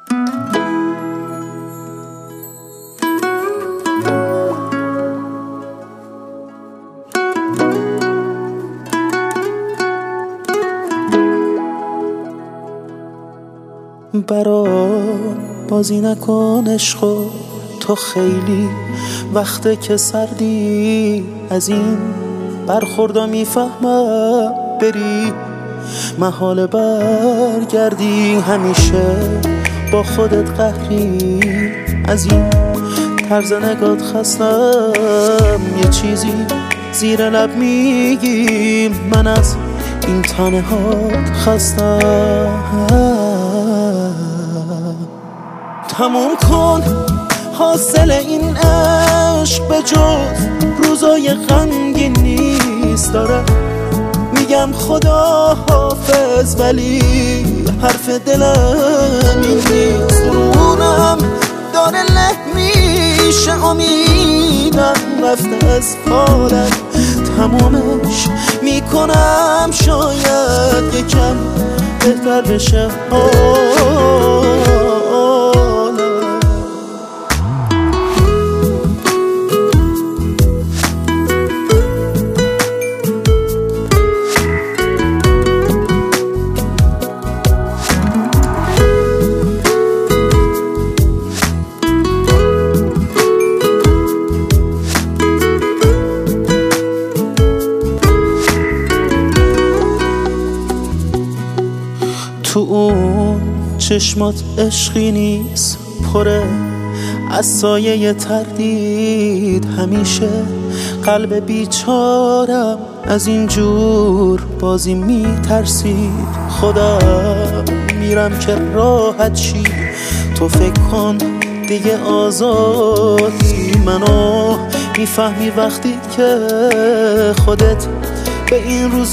برام بازی نکن عشقو، تو خیلی وقته که سردی، از این برخوردا میفهمم بری محال برگردی، همیشه با خودت قهری، از این طرز نگات خستم، یه چیزی زیر لب میگی، من از این تنهات خستم. تموم کن حاصل این عشق، به جز روزای غمگین نیست، داره میگم خدا حافظ ولی حرف دلم این نیست، رونم داره له میشه، امیدم رفته از حالم، تمومش میکنم شاید یکم بهتر بشه تو اون چشمات عشقی نیست، پره از سایه تردید، همیشه قلب بیچارم از اینجور بازی میترسید، خودم میرم که راحت شی، تو فکر کن دیگه آزادی، منو میفهمی وقتی که خودت به این روز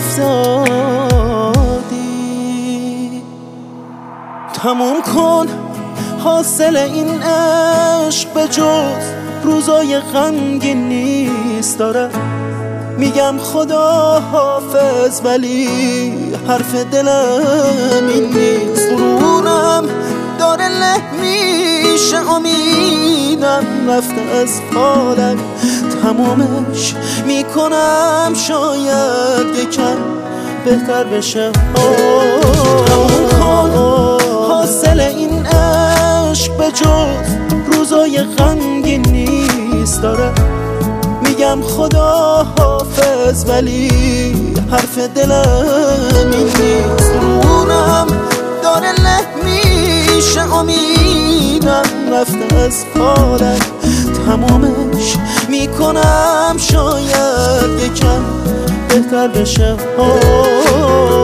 افتادی. تموم کن حاصل این عشق، به جز روزای غمگین نیست، داره میگم خدا حافظ ولی حرف دلم این نیست، رونم داره له میشه، امیدم رفته از حالم، تمامش میکنم شاید یکم بهتر بشه تموم کن حاصل این عشق، به جز روزای غمگین نیست، داره میگم خدا حافظ ولی حرف دلم این نیست، رونم داره له میشه، امیدم رفته از حالم، تمامش میکنم شاید یکم بهتر بشه